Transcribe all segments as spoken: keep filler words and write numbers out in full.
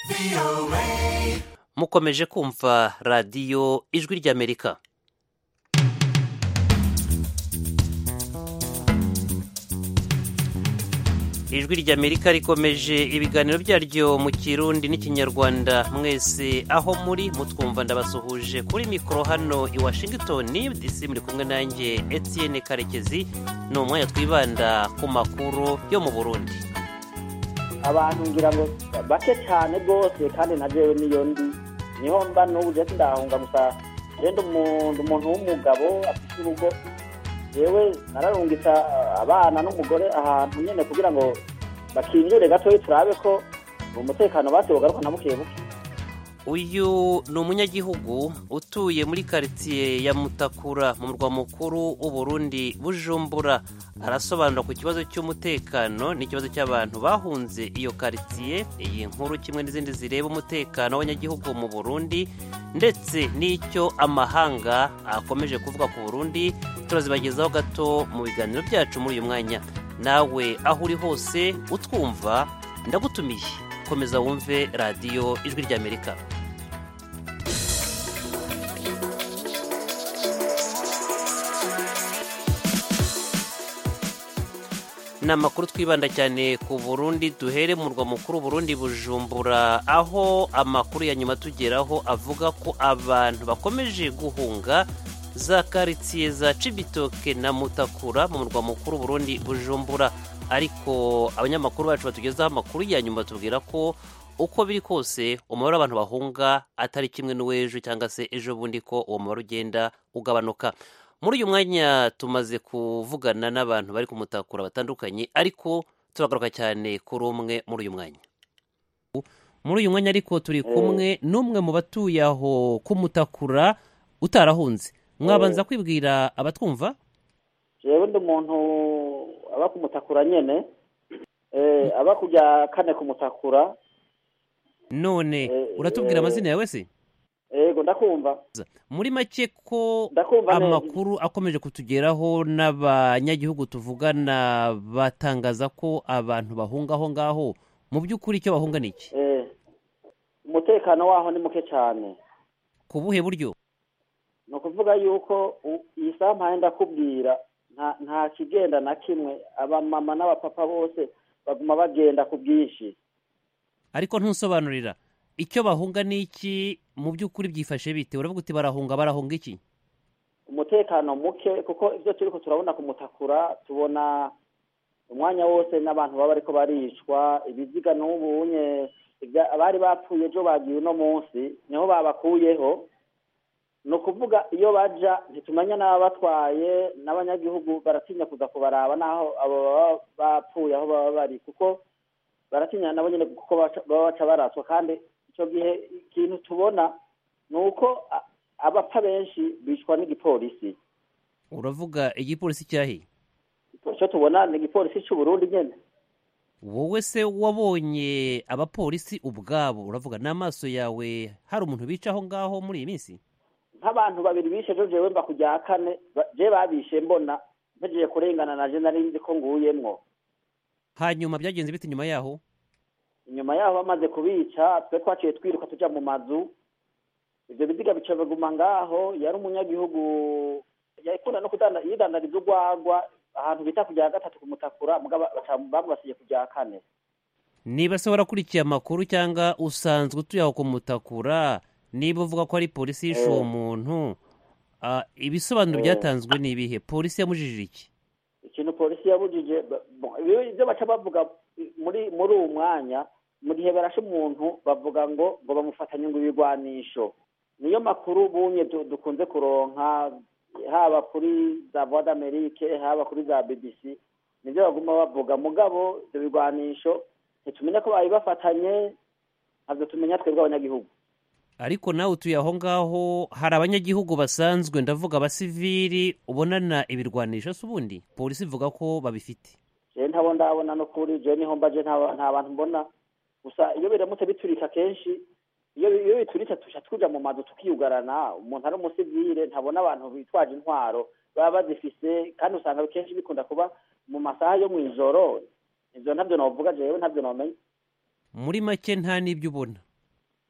mukomeje kumva radiyo ijwi ry'Amerika. ijwi ry'Amerika rikomeje ibiganiro byaryo mu Kirundi n'Ikinyarwanda. Mwese aho muri mutwumva ndabasuhuje kuri mikoro hano i Washington D C, muri kumwe nanjye Etienne Karekezi. Ni umwanya twibanda ku makuru yo mu Burundi. Abantu ngira ngo bake cyane rwose kandi na jewe niyo ndi niho mba n'ubu je ndahunga gusa rendo umuntu umuntu w'umugabo afite urugo yewe nararungitsa abana n'umugore ahantu nyene kugira ngo bakinjure gatoyi turabe ko umutekano basogaruka na buke buke. Uyu ni umunyagihugu utuye muri quartier ya Mutakura mu murwa mukuru w'u Burundi Bujumbura. Arasobanura ku kibazo cy'umutekano n'ikibazo cy'abantu bahunze iyo quartier. Iyi nkuru kimwe n'izindi zireba umutekano w'abanyagihugu mu Burundi ndetse n'icyo amahanga akomeje kuvuga ku Burundi turazibagezaho gato mu biganiro byacu muri uyu mwanya. Nawe aho uri hose utwumva ndagutumiye, komeza wumve radiyo ijwi ry'Amerika. Ni amakuru twibanda cyane ku Burundi. Duhere mu murwa mukuru Burundi Bujumbura, aho amakuru ya nyuma tugeraho avuga ko abantu bakomeje guhunga za quartier za Cibitoke na Mutakura mu murwa mukuru Burundi Bujumbura. Ariko abanyamakuru bacu batugezaho amakuru ya nyuma tubwira ko uko biri kose umubare w'abantu bahunga atari kimwe n'uwejo cyangwa se ejo bundi, ko uwo mubare ugenda ugabanuka. Muri uyu mwanya tumaze kuvugana n'abantu bari kumutakura batandukanye, ariko turagaruka cyane kuri umwe muri uyu mwanya. Muri uyu mwanya ariko turi kumwe n'umwe mu batuye aho kumutakura utarahunze. Mwabanza kwibwira abatwumva? Jewe ndi umuntu aba kumutakura nyene, eh aba kujya kane kumutakura. None uratubwira amazina yawe se? Ego ndakumva. Muri make ko amakuru akomeje kutugeraho n'abanyagihugu tuvugana batangaza ko abantu bahunga aho ngaho, mu by'ukuri icyo bahunga ni iki? Eh umutekano waho ni muke cyane. Ku buhe buryo? No kuvuga yuko iyi sampaye ndakubwira nta nta kigenda na kimwe, aba mama n'abapapa bose baguma bagenda ku bwinshi. Ariko ntusobanurira icyo bahunga ni iki mu by'ukuri, byifashe bite? Uravuga uti barahunga barahunga iki? Umutekano muke, kuko ivyo turiko turabona kumutakura tubona umwanya wose n'abantu baba ariko baricwa, ibiziga n'ubunye abari bapfuye ejo bagiye uno munsi niho babakuyeho. No kuvuga iyo baja ntitumenya n'ababatwaye, n'abanyagihugu baratinya kuza kubaraba naho abo bapfuye aho baba bari, kuko baratinya nabo nyene kuko baba baca baratswa. Kandi icyo gihe ikintu tubona ni uko abapfa benshi bicwa n'igipolisi. Uravuga igipolisi cyahe? Icyo tubona ni igipolisi cy'u Burundi nyene. Wowe se wabonye abapolisi ubwabo? Uravuga n'amaso yawe hari umuntu bica aho ngaho muri iyi minsi? Nk'abantu babiri bishe ejo jewe mba kujya kane, je babishe mbona mpejeje kurengana naje nari nzi ko nguyemwo. Hanyuma byagenze bite nyuma yaho? Inyuma yaho bamaze kubica twe twaciye twiruka tuja mu mazu, ivyo biziga bica baguma ngaho. Yari umunyagihugu yakunda no kudanda yidandariza urwagwa ahantu bita kujya gatatu kumutakura, mugaba bamubasiye kujya kane. Niba se warakurikiye amakuru cyangwa usanzwe utuye aho kumutakura, niba uvuga ko ari polisi yishe uwo muntu, ibisobanuro byatanzwe ni ibihe? Polisi yamujijije iki? Ikintu polisi yabujije ibyo baca bavuga muri muri uwo mwanya, mu gihe barashe umuntu bavuga ngo ngo bamufatanye ngo ibigwanisho. Niyo makuru bunye dukunze kuronka, haba kuri za Voix d'Amerique haba kuri za B B C, nibyo baguma bavuga. Mugabo ibyo bigwanisho ntitumenya ko babibafatanye, ntabwo tumenya twebwe abanyagihugu. Ariko nawe utuye aho ngaho, hari abanyagihugu basanzwe, ndavuga abasivili, ubonana ibirwanisho se ubundi polisi ivuga ko babifite? Je ntabo ndabona no kuri je niho mbaje nta bantu mbona. Gusa iyo biramutse biturika kenshi, iyo iyo biturika tusha tuja mu mazu tukiyugarana, umuntu ari umusivile ntabona abantu bitwaje intwaro baba bazifise, kandi usanga kenshi bikunda kuba mu masaha yo mwijoro. Ivyo ntabyo novuga jewe, ntabyo nomenya. Muri make nta nibyo ubona?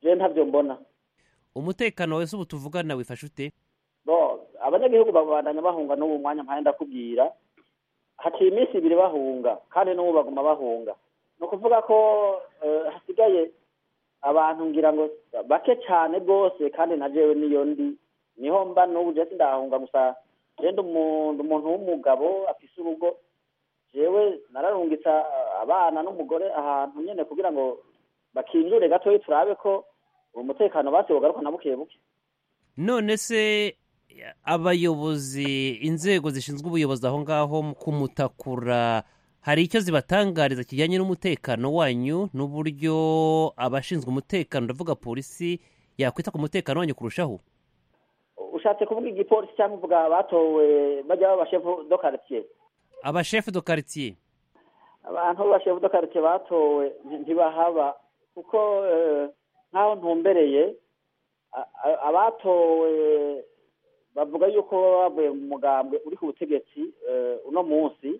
je ntavyo mbona. Umutekano wese ubu tuvugana wifashe ute? Bo abanyagihugu babandanya bahunga n'ubu mwanya mpaye ndakubwira, haciye iminsi ibiri bahunga kandi n'ubu baguma bahunga. No kuvuga ko uh, hasigaye abantu ngira ngo bake cyane rwose, kandi na jewe niyo ndi niho mba n'ubu je sindahunga gusa. Jenda umuntu umuntu w'umugabo afise urugo, jewe nararungitsa abana n'umugore ahantu nyene kugira ngo bakinjure gatoyi turabe ko umutekano basi wogaruka na buke buke. None se abayobozi, inzego zishinzwe ubuyobozi aho ngaho kumutakura, hari icyo zibatangariza kijyanye n'umutekano wanyu n'uburyo abashinzwe umutekano, ndavuga polisi, yakwita ku mutekano wanyu kurushaho? Ushatse kuvuga igipolisi cyangwa uvuga batowe bajya b'abashefu do quartier? Abashefu do quartier, abantu b'abashefu do quartier batowe ntibahaba kuko nkaho ntumbereye abatowe bavuga yuko bavuye mu mugambwe uri ku butegetsi uno munsi.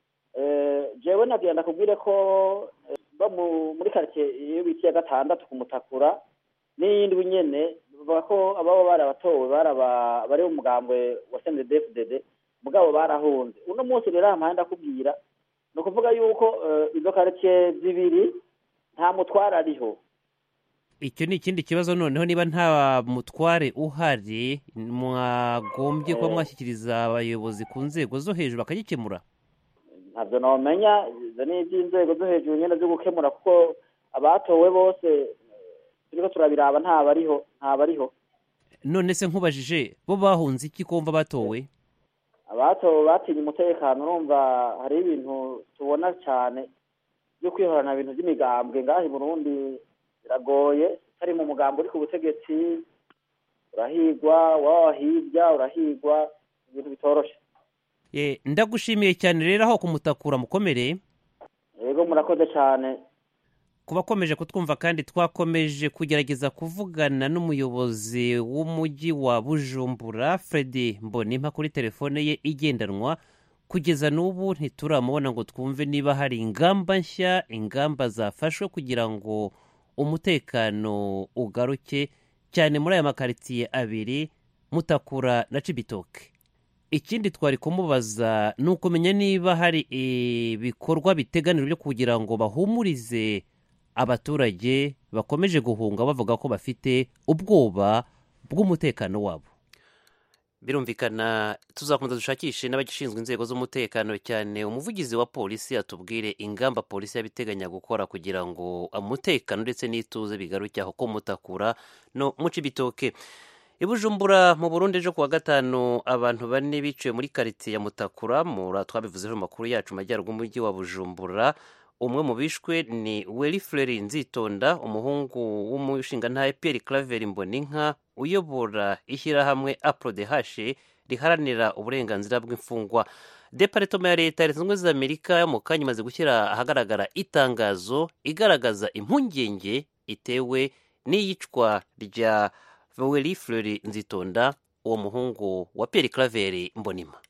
Jewe nagenda kubwire ko bo muri quartier iyo bita ya gatandatu kumutakura n'iyindi nyene bavuga ko ababo barabatowe baraba bari mu mugambwe wa C N D D F D D mugabo barahunze. Uno munsi rero amaye ndakubwira no kuvuga yuko izo quartier zibiri nta mutwara ariho. Icyo ni ikindi kibazo. Noneho niba nta mutware uhari, mwagombye kuba mwashyikiriza abayobozi ku nzego zo hejuru bakagikemura? Ntabyo nomenya, izo ni iby'inzego zo hejuru nyine zo gukemura, kuko abatowe bose turiko turabiraba nta bariho nta bariho. None se nkubajije, bo bahunze iki kumva batowe? Abatowe batinye umutekano. Urumva hari ibintu tubona cyane byo kwihorana ibintu by'imigambwe ngaho i Burundi biragoye. Hari mu mugambo uri ku butegetsi urahigwa, wahirya urahigwa, ibintu bitoroshe. Eh, ndagushimiye cyane rero aho kumutakura mukomere. Yego murakoze cyane. Kubakomeje kutwumva kandi twakomeje kugerageza kuvugana n'umuyobozi w'umujyi wa Bujumbura Fredy Mbonimpa kuri telefone ye igendanwa. Kugeza n'ubu ntituramubona ngo twumve niba hari ingamba nshya, ingamba zafashwe kugira ngo umutekano ugaruke cyane muri aya makaritiye abiri, Mutakura na Cibitoke. Ikindi twari kumubaza ni ukumenya niba hari ibikorwa biteganijwe byo kugira ngo bahumurize abaturage bakomeje guhunga bavuga ko bafite ubwoba bw'umutekano wabo. Birumvikana tuzakomeza dushakishe n'abagishinzwe inzego z'umutekano, cyane umuvugizi wa polisi atubwire ingamba polisi yabiteganya gukora kugira ngo umutekano ndetse n'ituze bigaruke aho ko Mutakura no mu Cibitoke. I Bujumbura mu Burundi ejo kuwa gatanu abantu bane biciwe muri quartier ya Mutakura, mura twabivuzeho mu makuru yacu majyaruguru umujyi wa Bujumbura. Umwe mu bishwe ni Welifrere Nzitonda, umuhungu w'umushingantahe Pierre Claver Mboninka uyobora ishyirahamwe A P R O D H riharanira uburenganzira bw'imfungwa. Departement ya Leta Leta Zunze Ubumwe za Amerika mu kanya imaze gushyira ahagaragara itangazo igaragaza impungenge itewe n'iyicwa rya Welifrere Nzitonda, uwo muhungu wa Pierre Claver Mbonimpa.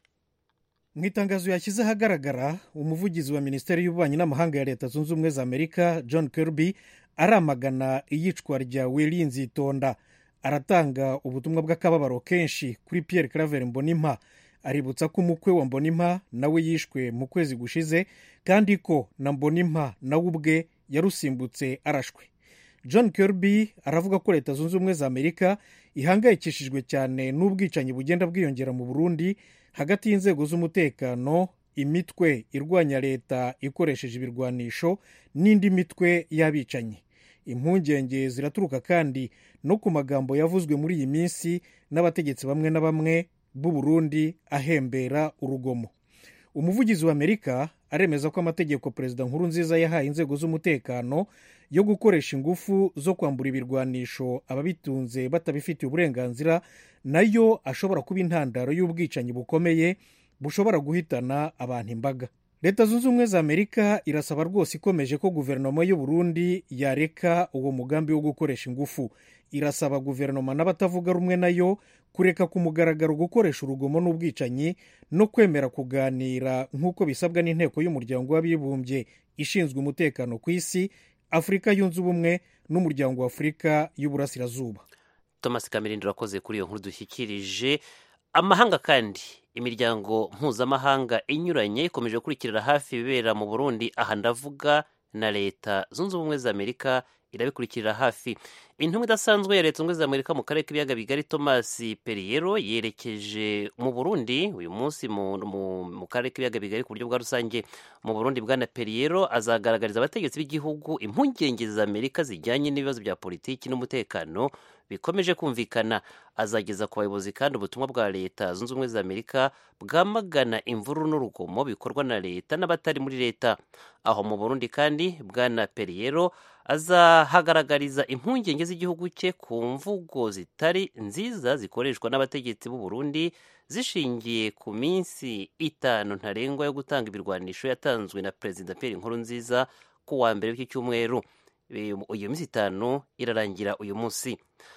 Mu itangazo yashyize ahagaragara, umuvugizi wa Minisiteri y'Ububanyi n'Amahanga ya Leta Zunze Ubumwe za Amerika John Kirby aramagana iyicwa rya Welifrere Nzitonda. Aratanga ubutumwa bw'akababaro kenshi kuri Pierre Claver Mbonimpa. Aributsa ko umukwe wa Mbonimpa nawe yishwe mu kwezi gushize, kandi ko na Mbonimpa nawe ubwe yarusimbutse arashwe. John Kirby aravuga ko Leta Zunze Ubumwe za Amerika ihangayikishijwe cyane n'ubwicanyi bugenda bwiyongera mu Burundi hagati y'inzego z'umutekano, imitwe irwanya leta ikoresheje ibirwanisho n'indi mitwe y'abicanyi. Impungenge ziraturuka kandi no ku magambo yavuzwe muri iyi minsi n'abategetsi bamwe na bamwe b'u Burundi ahembera urugomo. Umuvugizi wa Amerika aremeza ko amategeko Perezida Nkurunziza yahaye inzego z'umutekano yo gukoresha ingufu zo kwambura ibirwanisho ababitunze batabifitiye uburenganzira nayo ashobora kuba intandaro y'ubwicanyi bukomeye bushobora guhitana abantu imbaga. Leta Zunze Ubumwe za Amerika irasaba rwose ikomeje ko guverinoma y'u Burundi yareka uwo mugambi wo gukoresha ingufu. Irasaba guverinoma n'abatavuga rumwe nayo kureka ku mugaragaro gukoresha urugomo n'ubwicanyi no kwemera kuganira nk'uko bisabwa n'inteko y'umuryango w'abibumbye ishinzwe umutekano ku isi afurika yunze ubumwe n'umuryango wa afurika y'uburasirazuba. Thomas Kamirindi urakoze kuri iyo nkuru dushyikirije. Amahanga kandi imiryango mpuzamahanga inyuranye ikomeje gukurikirira hafi ibibera mu Burundi. Aha ndavuga na leta zunze ubumwe za Amerika irabikurikirira hafi. Intumwa idasanzwe ya leta zunze ubumwe za Amerika mu karere k'ibiyaga bigari Thomas Perriello yerekeje mu Burundi uyu munsi mu, mu, mu karere k'ibiyaga bigari ku buryo bwa rusange. Mu Burundi bwana Perriello azagaragariza abategetsi b'igihugu impungenge za Amerika zijyanye n'ibibazo bya politiki n'umutekano bikomeje kumvikana. Azageza ku bayobozi kandi ubutumwa bwa leta zunze ubumwe za Amerika bwamagana imvururu n'urugomo bikorwa na leta n'abatari muri leta. Aho mu Burundi kandi bwana Perriello azahagaragariza impungenge z'igihugu cye ku mvugo zitari nziza zikoreshwa n'abategetsi b'u Burundi zishingiye ku minsi itanu ntarengwa yo gutanga ibirwanisho yatanzwe na Perezida Pierre Nkurunziza ku wa mbere w'iki cyumweru. Iyo minsi itanu irarangira uyu munsi.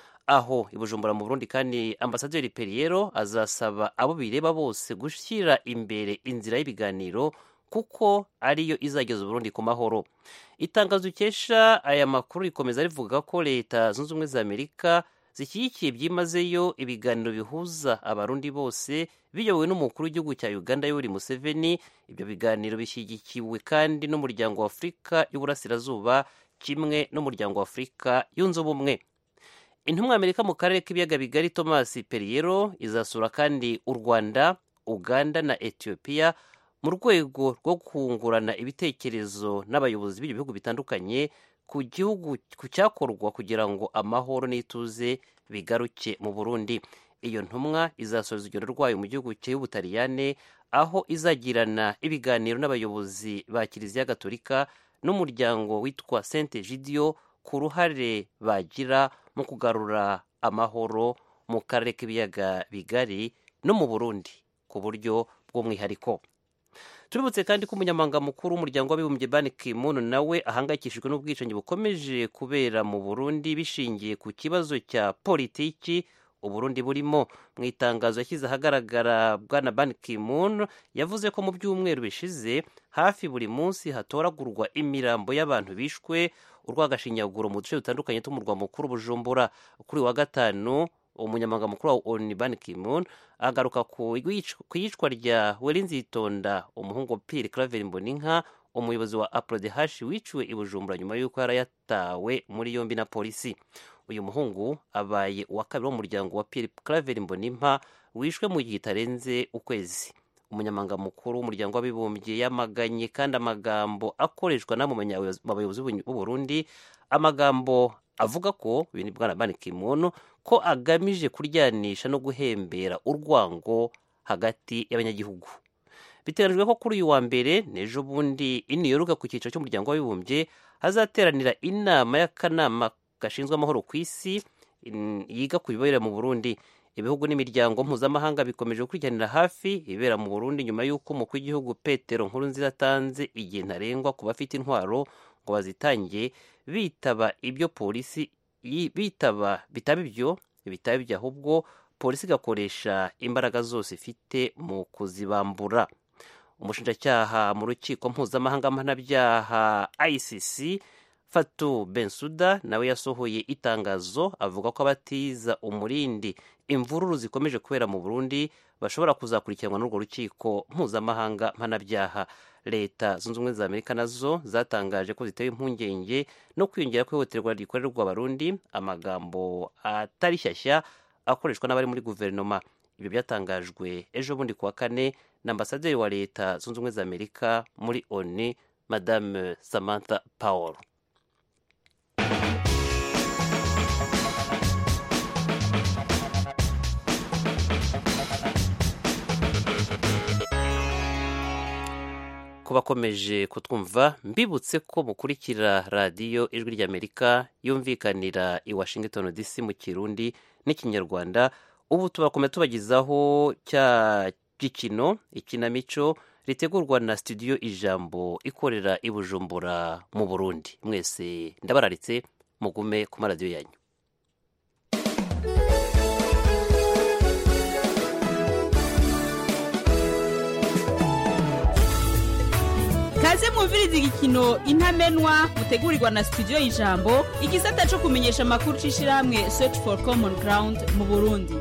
Aho i Bujumbura mu Burundi kandi Ambasaderi Perriello azasaba abo bireba bose gushyira imbere inzira y'ibiganiro kuko ariyo izageza Burundi ku mahoro. Itangazo ikesha aya makuru rikomeza rivuga ko leta zunze ubumwe za Amerika zishyigikiye byimazeyo ibiganiro bihuza abarundi bose biyobowe n'umukuru w'igihugu cya Uganda Yoweri Museveni. Ibyo biganiro bishyigikiwe kandi n'umuryango wa Afurika y'Uburasirazuba kimwe n'umuryango wa Afurika yunze ubumwe. Intumwa Amerika mu karere k'ibiyaga bigari Thomas Perriello izasura kandi u Rwanda, Uganda na Ethiopia mu rwego rwo kungurana ibitekerezo n'abayobozi b'ibyo bihugu bitandukanye ku gihugu ku cyakorwa kugira ngo amahoro n'ituze bigaruke mu Burundi. Iyo ntumwa izasoza urugendo rwayo mu gihugu cy'Ubutaliyane aho izagirana ibiganiro n'abayobozi ba Kiliziya Gatolika n'umuryango witwa Saint Egidio ku ruhare bagira mu kugarura amahoro mu karere k'ibiyaga bigari no mu Burundi ku buryo bw'umwihariko. Tuributse kandi ko umunyamabanga mukuru w'umuryango w'abibumbye Ban Ki-moon nawe ahangayikishijwe n'ubwicanyi bukomeje kubera mu Burundi bishingiye ku kibazo cya politiki Uburundi burimo. Mu itangazo yashyize ahagaragara bwana Ban Ki-moon yavuze ko mu byumweru bishize hafi buri munsi hatoragurwa imirambo y'abantu bishwe urwagashinyaguro mu duce dutandukanye tw'umurwa mukuru Bujumbura. Kuri wa gatanu umunyamabanga mukuru wa O N U Ban Ki-moon agaruka ku iyicwa rya Werinzitonda umuhungu Pierre Claver Mboninka umuyobozi wa A P R O D H wiciwe i Bujumbura nyuma y'uko yari yatawe muri yombi na polisi. Uyu muhungu abaye uwa kabiri w'umuryango wa Pierre Claver Mbonimpa wishwe mu gihe kitarenze ukwezi. Umunyamabanga mukuru w'umuryango w'abibumbye yamaganye kandi amagambo akoreshwa na mu bayobozi b'u Burundi, amagambo avuga ko ibintu bwana Ban Ki-moon ko agamije kuryanisha no guhembera urwango hagati y'abanyagihugu. Biteganijwe ko kuri uyu wa mbere n'ejo bundi i New York ku cyicaro cy'umuryango w'abibumbye hazateranira inama y'akanama gashinzwe amahoro ku isi yiga ku bibera mu Burundi. Ibihugu n'imiryango mpuzamahanga bikomeje gukurikiranira hafi ibera mu Burundi nyuma y'uko umukuru w'igihugu Petero Nkurunziza atanze igihe ntarengwa ku bafite intwaro ngo bazitange bitaba ibyo polisi bitaba bitaba ibyo bitaba ibyo ahubwo polisi igakoresha imbaraga zose ifite mu kuzibambura. Umushinjacyaha mu rukiko mpuzamahanga mpanabyaha I C C Fatou Bensouda nawe yasohoye itangazo avuga ko abatiza umurindi imvururu zikomeje kubera mu Burundi bashobora kuzakurikiranwa n'urwo rukiko mpuzamahanga mpanabyaha. Leta zunze ubumwe za Amerika nazo zatangaje ko zitewe impungenge no kwiyongera kw'ihohoterwa rikorerwa abarundi, amagambo atari shyashya akoreshwa n'abari muri guverinoma. Ibyo byatangajwe ejo bundi kuwa kane na ambasaderi wa Leta zunze ubumwe za Amerika muri O N U Madame Samantha Power. Bakomeje kutwumva mbibutse ko mukurikira radiyo ijwi ry'Amerika yumvikanira i Washington D C mu Kirundi n'ikinyarwanda. Ubu tubakomeye tubagizaho cya gikino ikinamico ritegurwa na studio Ijambo ikorera i Bujumbura mu Burundi. Mwese ndabararitse mugume ku maradiyo yanyu. kaze mwumviriza igikino intamenwa mutegurirwa na studio y'ijambo igisata cyo kumenyesha amakuru c'ishirahamwe Search for Common Ground mu Burundi.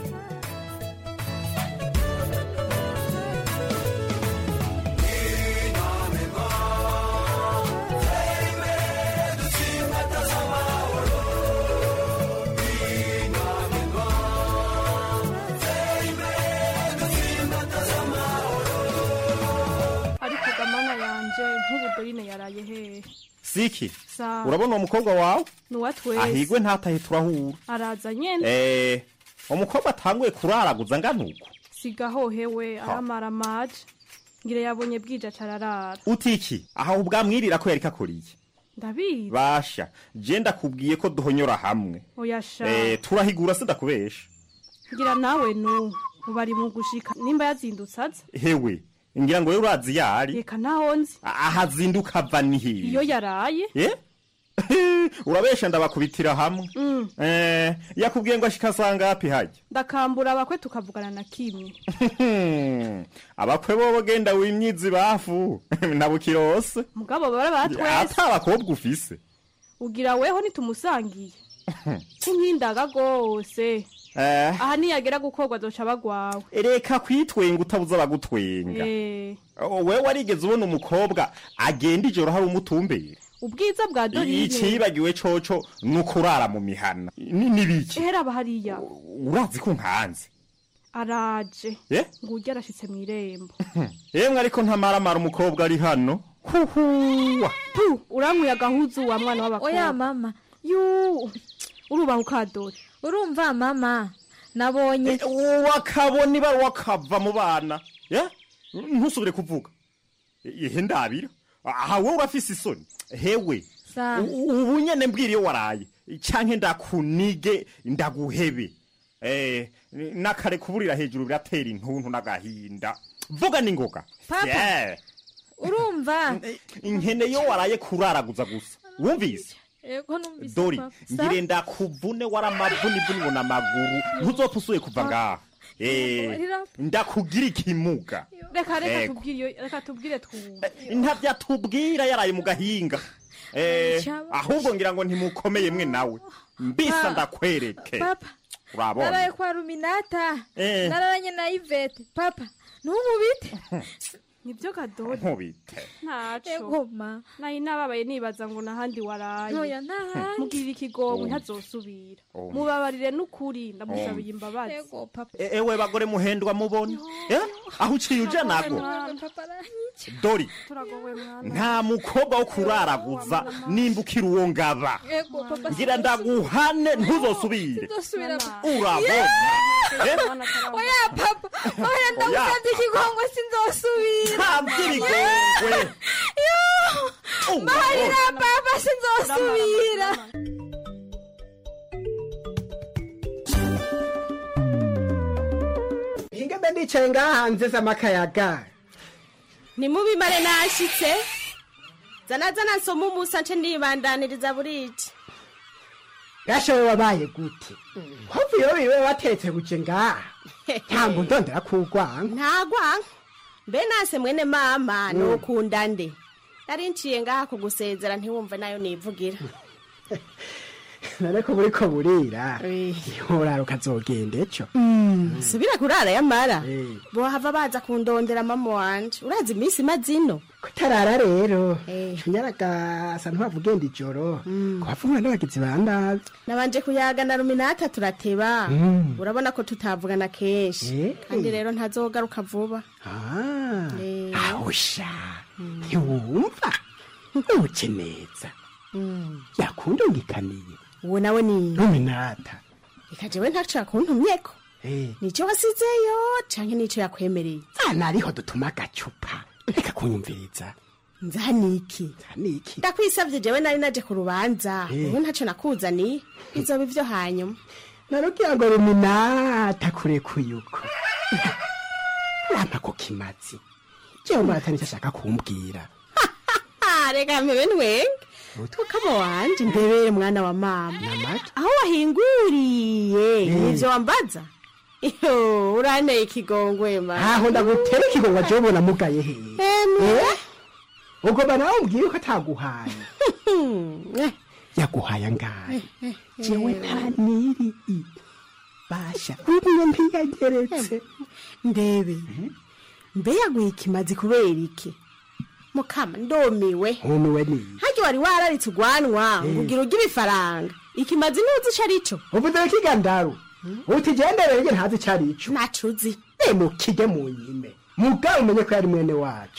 Siki, urabona uwo mukobwa wawe? Nuwatwese. Ahigwe ntatahe turahura. Araza nyene. Eh, umukobwa atanguye kuraraguza nganuko. Sigaho hewe aramara maje. Ngire yabonye bwija cararara. Utiki, aha ubwamwirira ko yarika kuriye. Ndabizi. Basha, je ndakubwiye ko duhonyora hamwe. Oyasha. Eh, turahigura se ndakubesha. Ngira nawe no, ubari mu gushika nimba yazindutsaza. Hewe. Ngira ngo wewe urazi yari. Reka nahonzi. Ahazinduka vanihi. Iyo yaraye. Eh? Urabesha ndabakubitira hamwe. Mm. Eh, yakubwiye ngo ashika sanga hapi haje. Ndakambura abakwe tukavugana na kimwe. Abakwe bobo genda wimyizi bafu. Nabukirose. Mugabo bara batwese. Ata abakobwa ufise. Ugira weho nitumusangiye. Kinkindaga gose. Eh. Aha niyagera gukorwa zoca bagwawe. Reka kwitwenga utabuza bagutwenga. Eh. Wewe warigeze ubona umukobwa agenda ijoro hari umutumbere. Ubwiza bwa Dorine. Ikibagiwe coco nukurara mu mihana. Ni nibiki? Ehera bahariya. Urazi ko nkanze. Araje. Eh? Ngurya arashitse mwirembo. Yemwe ariko ntamara mara umukobwa ari hano. Huhuwa. Tu, urankuye agahuzu wa mwana w'abakobwa. Oya mama. Yu. Urubaho kadori. Urumva mama. Nabonye. Wakabona iba wakava mu bana. Ya? Ntusubire kuvuga. Ihe ndabira. Aha wowe urafise isoni. Hewe. Ubu nyene mbwiriye waraye. Canke ndakunige ndaguhebe. Eh, nakare kuburira hejuru biratera intuntu nagahinda. Vuga ningoga. Papa. Yeah. Urumva? Inkene yo waraye kuraraguza gusa. Wumvise? Ego numvise. Dori, ngire ndakuvune waramavuni vuni ngo namaguru. Ntuzopusuye kuva ngaha. Eh, ndakugira ikimuga. Reka reka tubwire reka tubwire twumva. Ntavya tubwira yaraye mu gahinga. Eh, ahubwo ngira ngo ntimukomeye mwe nawe. Mbisa ndakwereke. Papa. Urabona. Naraye kwa Ruminata. Eh. Nararanye na Yvette. Papa, numubite. Nibyo kadori. Nkubite. Ntaco. Ego ma. Nayi nababaye nibaza ngo nahandi waraye. Oya nahandi. Mugirira ikigongo ntazosubira. Mubabarire n'ukuri ndamusabiye imbabazi. Ego papa. Ewe bagore muhendwa mubona. Eh? Aho uciye uje nago. Dori. Turagowe mwana. Nta mukobwa wo kuraraguza nimbukira uwo ngaba. Ego papa. Ngira ndaguhane ntuzosubire. Ndosubira. Urabona. Oya papa. Oya ndagusabye ikigongo sinzosubira. Ntabwirigongwe. Yo. Marira papa sinzosubira. Ingembe ndicaye ngahanze z'amakayaga. Ni mubi mare nashitse. Zana zana nsoma umusa nce nibandaniriza buriki. Gashowe wabaye gute? Hofu yo biwe wateretse guje ngaha. Ntambo ndondera kugwanga. Ntagwanga. Mbe nase mwene mama mm. nokunda nde. Nari nciye ngaha kugusezera ntiwumva nayo nivugira. Nareko muri ko burira. Urara ukazogenda ejo. Mm. Subira kurara yamara. Bo hava baza kundondera mama wanje. Urazi imisi mazino. Kutarara rero. Nyaraga santu bavugenda ijoro. Mm. Kwafumwa n'abagizi bandaza. Nabanje kuyaga na Ruminata turateba. Mm. Urabona ko tutavugana kenshi. E? Kandi rero ntazogaruka vuba. Ah. E. Ahusha. Ntiwumva. Uce neza. Mm. Yakundungikaniye. Uwo nawe ni Ruminata. Ikajewe ntaco yakuntumyeko. Eh. Nico wasizeyo canke nico yakwemereye. Ana ariho dutuma gacupa. Reka kunyumviriza. Nzaniki. Nzaniki. Ndakwisavye jewe nari naje ku rubanza. Ubu ntaco nakuzani. Izoba ivyo hanyuma. Narukiya ngo Ruminata kure kuyuko. Rama ko kimazi. Jewe mbatani cyashaka kumbwira. Reka mbe nwenge. Tukaba wanje ndebere mwana wa mama. Namata. Aho wahinguriye. Nivyo wambaza. Iyo urane ikigongwe ma. Aho ndagutera ikigongwa je ubona mugaye he. Eh. ubwo banawe umbwiye ko ataguhaye yaguhaye angahe jewe nta niri basha ubuye ntiyageretse ndebe mbe yaguye ikimazi kubera iki mukama ndomiwe ntumiwe niyi hajya wari wararitse ugwanwa ngo ugira ugira ifaranga ikimazi ntuzi ico arico uvuze kigandaru utigendereye nge ntazi ico arico nacuzi nemukige mu nyime mugabo umenye ko yari mwene wacu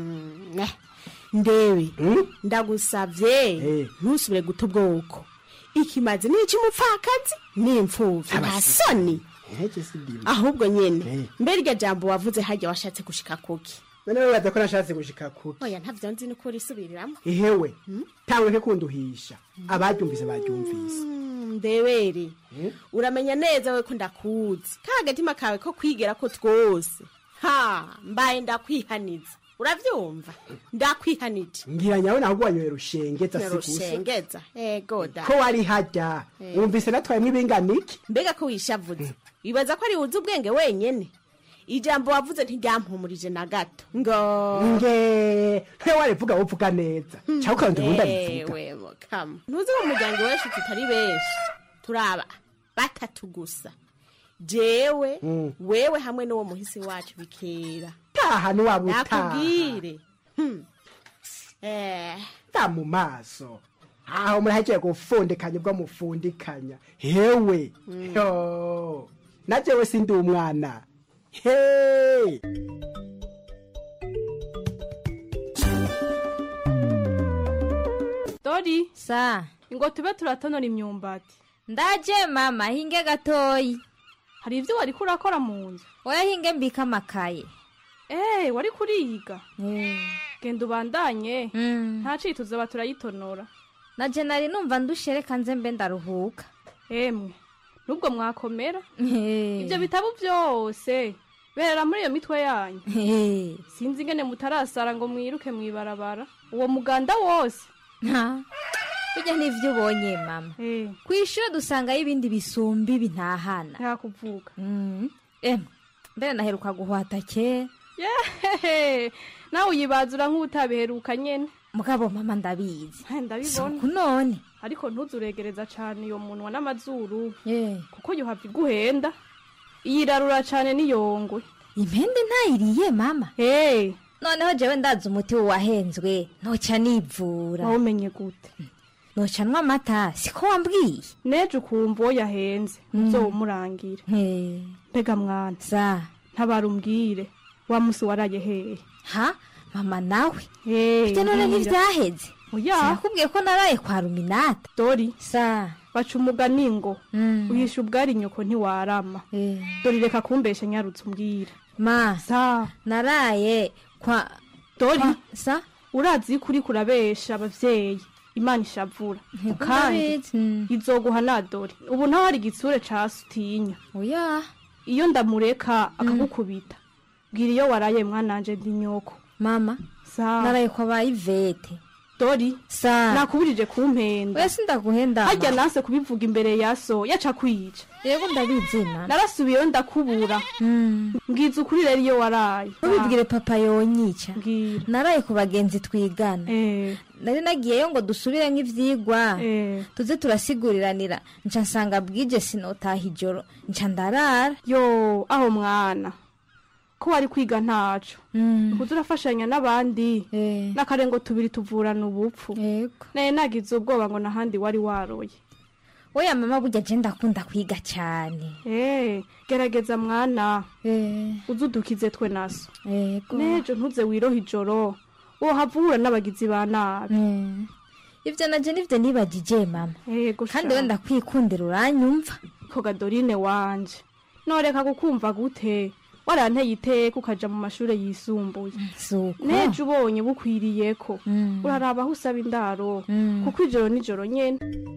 ndebe ndagusavye ntusubire guta ubwoko ikimazi ni ic'umupfakazi n'imfuvyi nta soni ahubwo nyene mbere iryo jambo wavuze hajya washatse gushika kuki none wewe ko nashatse gushika kuki oya ntavyo nzi nuko risubiriramwo ihewe tangwe kunduhisha abaryumvise baryumvise ndebere uramenya neza we ko ndakuzi kagatima kawe ko kwigera ko twose ha mbaye ndakwihaniza uravyumva ndakwihanije ngira nyawe nahubwo wanyoye rushengeza sikusa rushengeza ego da ko wari hajya wumvise natwaye mwibinganiki mbega ko wishavuze ibaza ko ari uzi ubwenge wenyene ijambo wavuze ntiryampumurije na gato ngo nge nte warevuga wovuga neza cyangwa ukandi bunda bivuga wewe kama ntuzi mu muryango weshi tutari benshi turaba batatu gusa jewe mm. wewe hamwe n'uwo muhisi wacu bikera taha ni wabutaha nakubwire hmm. eh ta mu maso aho murahagiye gufundikanya ubwo mufundikanya hewe mm. yo najewe sindi umwana hey Dori sa ngo tube turatonora imyumbati ndaje mama hinge gatoyi hari ivyo wari kurakora mu nzu oya hinge mbika makaye eh wari kuriga eh genda ubandanye mm. nta cituze baturayitonora naje nari numva ndushereka nze mbe ndaruhuka emwe nubwo mwakomera ivyo bitabo byose berera muri iyo mitwe yanyu sinzi ingene mutarasara ngo mwiruke mwibarabara uwo muganda wose ha bijya n'ivyo ubonye mama kwishura dusanga y'ibindi bisumbi bintahana nta kuvuga mm. em mbere naheruka guhwata ke yehe nawe uyibazura nk'utabiheruka nyene mugabo mama ndabizi ndabibona kunone ariko ntuzuregereza cane iyo munwa n'amazuru yeah. kuko yohava iguhenda iyirarura cane n'iyongwe impende ntayiriye mama hey. noneho jewe ndazi umuti wahenzwe noca nivura wawumenye gute noca nwa amata siko wambwiye neje ukumva uwo yahenze uzowumurangira mbega mwana za ntabarumbwire wa musi waraye hehe ha mama nawe bite none ntivyaheze sinakubwiye ko naraye kwa Ruminata Dori sa baca umugani ngo uhisha ubwari nyoko ntiwarama Dori reka kumbesha nyarutse umbwira ma sa naraye kwa Dori sa urazi kuri kurabesha abavyeyi Imana ishavura kandi izoguha na Dori ubu ntaho hari igitsure ca sutinya oya iyo ndamureka akagukubita bwira iyo waraye mwananje ndi nyoko mama sa naraye kwa bayivete Dori sa nakubirije kumpenda wese ndaguhenda hajya nase kubivuga imbere yaso yaca kwica yego ndabizina narasubiyeyo ndakubura mm. mbwiza ukuri rero iyo waraye ubibwire papa yonyica mbwira naraye ku bagenzi twigana eh nari nagiyeyo ngo dusubire nk'ivyigwa eh tuze turasiguriranira nca nsanga bwije sinotaha ijoro nca ndarara yo aho mwana ko wari kwiga ntaco mm. kuko urafashanya n'abandi eh nakarengo tubiri tuvurana ubupfu yego naye nagize ubwoba ngo nahandi wari waroye oya mama burya je ndakunda kwiga cyane eh gerageza mwana eh uzudukize twe naso yego nejo ntuze wiroha ijoro wo havura n'abagizi ba nabi mm. ivyo naje nivyo nibagije mama yego kandi wenda kwikundira uranyumva ko Gadorine wanje noreka gukumva gute waranteye iteka ukaja mu mashure yisumbuye suko nejo ubonye bukwiriyeko mm. uraraba aho usaba indaro mm. kuko ijoro nijoro nyene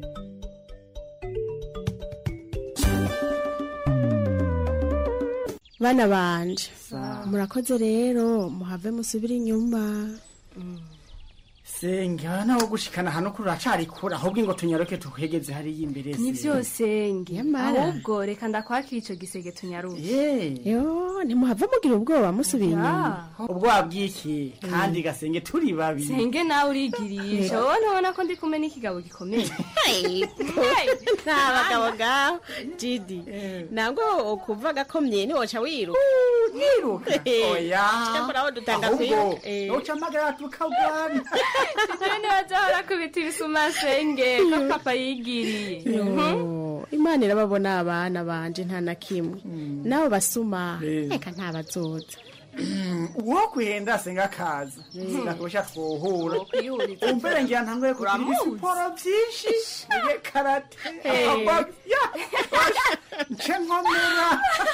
bana banje murakoze rero muhave musubira inyuma senge naho gushikana hano kuri uracari kure ahubwo ngo tunyaruke tuhegeze hariya imbere ni vyose nge ahubwo reka ndakwakira ico gisege tunyaruke yo ntimuhava mugira ubwoba musubiye inyuma ubwoba bw'iki kandi gasenge turi babi senge nawe urigirisha wowe ntubona ko ndi kumwe n'ikigabo gikomeye nta bagabo ngaho jidi ntabwo ukuva gakomye niwoca wiruka niruka oya cyakora aho dutanga kwiruka noca amagara tukagwana Tujene wazahora kubita ibisuma senge ko papa yigiriye. Imana irababona abana banje nta na kimwe. Nabo basuma eka nta bazoza. Uwo kwenda senga kaza. Nakosha kuhura. Umpere ngiye ntangoye kugira ibisiporo byinshi. Nge karate. Ya. Nchengomera.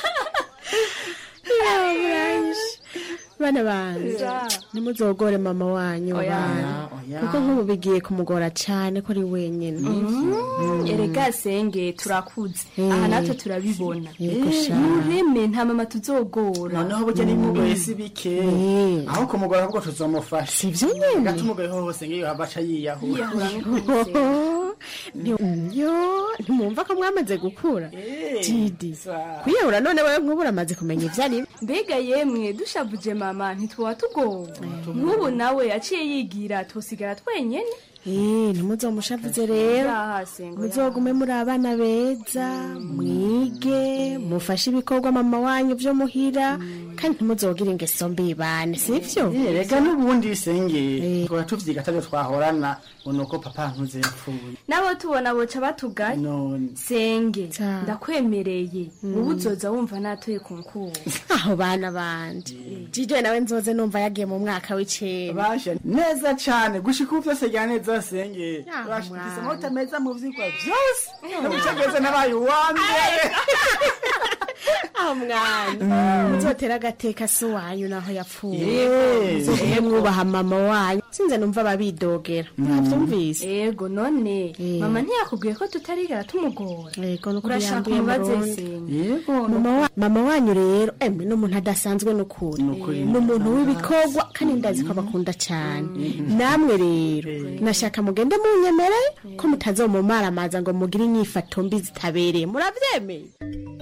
Bana banje nimuzogore mama wanyu bana kuko nkubu bigiye kumugora cyane ko ari wenyene erega senge turakuze aha natwe turabibona ureme nta mama tuzogora noneho burya nimugoye sibike aho kumugora ahubwo tuzomufasha sivyo nyene gatumugoye hose ngiyo habaca yiyahura yo ntimumva ko mwamaze gukura Didi kwiyahura none wewe nk'ubu uramaze kumenya ivyari mbega yemwe dushavuje mama ntitwa tugowe nk'ubu nawe yaciye yigira tusigara twenyene Eh, ntimuzomushavuze rero muzogume muri abana beza mwige mufashe ibikorwa mama wanyu vyo muhira kandi ntimuzogira ingeso mbi bane sivyo rega n'ubundi senge ngo tuvyiga tavyo twahorana unuko papa nkuze yapfuye nabo tubona boca batugaye senge ndakwemereye ubu uzoza wumva natoye kunkuba aho bana banje jije nawe nzoze numva yagiye mu mwaka w'icenda basha neza cane gushika ubu vyose neza senge bashitse mota meza mu vyigwa vyose nabucageze nabaye uwambere aho mwana muzotera agateka so wanyu naho yapfuye muzogume mwubaha mama wanyu sinze numva babidogera mwavyumvise yego none mama ntiyakubwiye ko tutarigera tumugora yego nuko urashaka umubaze yego mama wanyu rero emwe n'umuntu adasanzwe n'ukuri n'umuntu w'ibikorwa kandi ndazi ko bakunda cyane namwe rero nashaka mugende munyemere ko mutazomumara amaza ngo mugire inyifato mbi zitabereye muravyemeye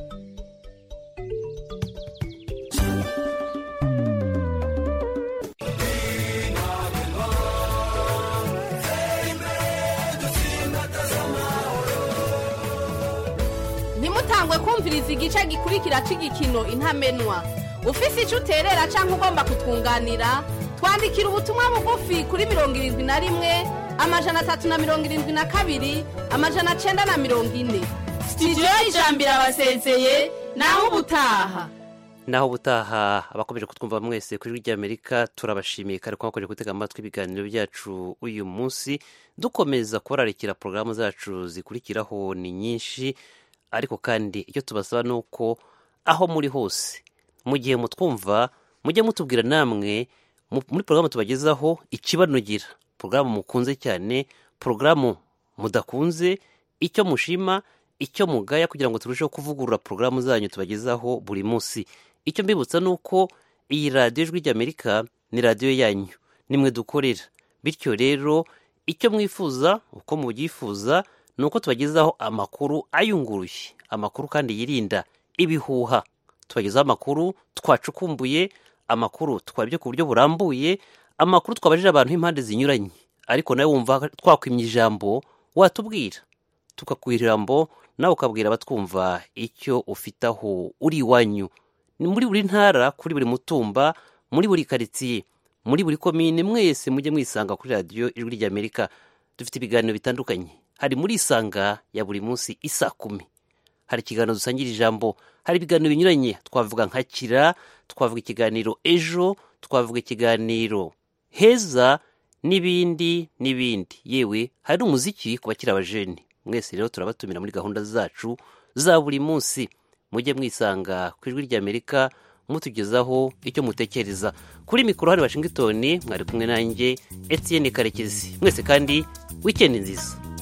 nimutangwe kumviriza igice gikurikira c'igikino intamenwa ufise ico uterera canke ugomba kutwunganira twandikira ubutumwa bugufi kuri mirongo irindwi na rimwe amajana atatu na mirongo irindwi na kabiri amajana cenda na mirongo ine studio y'ijambiro abasezeye naho ubutaha naho ubutaha abakomeje kutwumva mwese kuri rya Amerika turabashimiye kandi kwakoje gutega amatwi ibiganiro byacu uyu munsi dukomeza kubararikira porogaramu zacu zikurikiraho ni nyinshi ariko kandi icyo tubasaba nuko aho muri hose mu gihe mutwumva mujye mutubwira namwe muri porogaramu tubagezaho ikibanogera porogaramu mukunze cyane porogaramu mudakunze icyo mushima icyo mugaya kugira ngo turusheho kuvugurura porogaramu zanyu tubagezaho buri munsi icyo mbibutsa nuko iyi radiyo ijwi ry'Amerika ni radiyo yanyu nimwe dukorera bityo rero icyo mwifuza uko mubyifuza ni uko tubagezaho amakuru ayunguruye amakuru kandi yirinda ibihuha tubagezaho amakuru twacukumbuye amakuru twabye ku buryo burambuye amakuru twabajije abantu impande zinyuranye ariko nawe wumva twakwimye ijambo watubwira tukakuha ijambo nawe ukabwira abatwumva icyo ufitaho uri iwanyu ni muri buri ntara kuri buri mutumba muri buri karitsiye muri buri komine mwese mujye mwisanga kuri radiyo ijwi ry'Amerika dufite ibiganiro bitandukanye hari muri isanga ya buri munsi isa kumi hari ikiganiro dusangira ijambo hari ibiganiro binyuranye twavuga nka kira twavuga ikiganiro ejo twavuga ikiganiro heza n'ibindi n'ibindi yewe hari umuziki ku bakiri abajeni mwese rero turabatumira muri gahunda zacu za buri munsi mujye mwisanga ku ijwi ry'Amerika mutugezaho icyo mutekereza kuri mikoro hari Washington mwari kumwe nanjye Etienne Karekezi mwese kandi weekend nziza